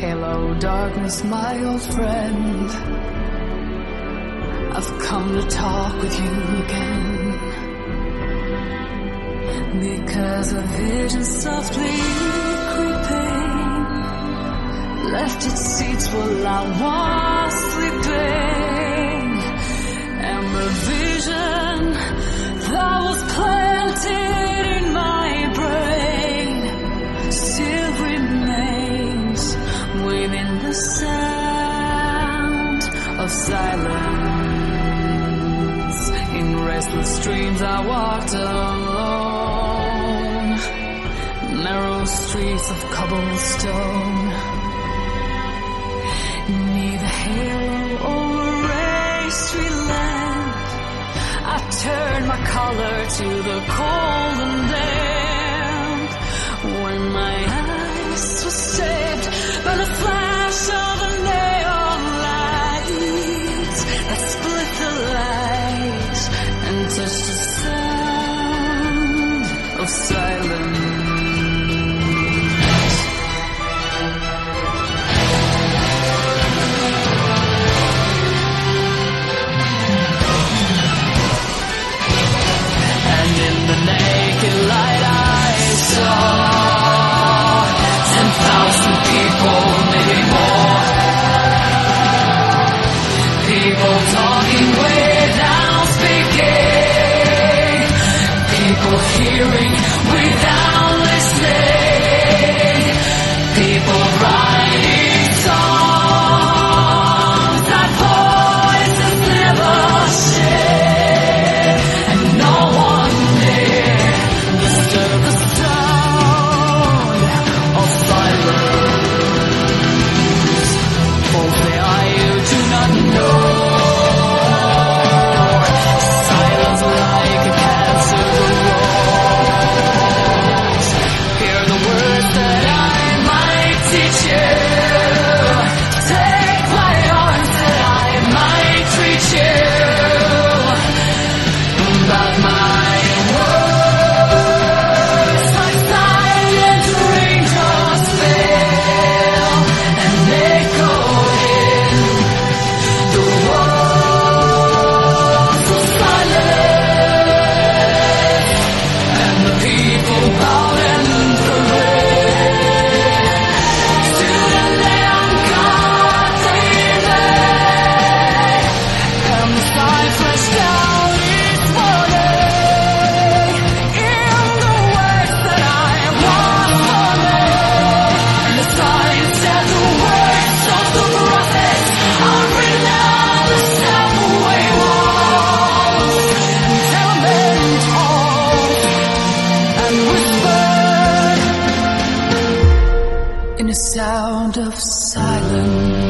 Hello, darkness, my old friend. I've come to talk with you again, because a vision softly creeping left its seats while I was sleeping, and the vision that was planted in my brain still remains within the sound of silence. In restless dreams I walked alone, narrow streets of cobblestone, neath the halo over a street lamp. I turned my collar to the cold and damp, when my eyes were saved by the flash of a neon light that split the light and touched the sound of silence. And in the naked light I saw 10,000 people, maybe more. People talking without speaking, people hearing without listening, people writing songs that voices never share, and no one dare disturb the sound of silence. Hopefully I do not know. Silence like a cancer grows. Hear the words that I might teach you. Take my arms that I might reach you. But my words, like silent raindrops, fail and echo in the walls of silence, and the people bowed and parade to the neon god they lay, and the sky flashed out its warning in the words that I once wanted. The signs said the words of the prophets are written on the subway walls, and tenement halls, and whispered in a sound of silence.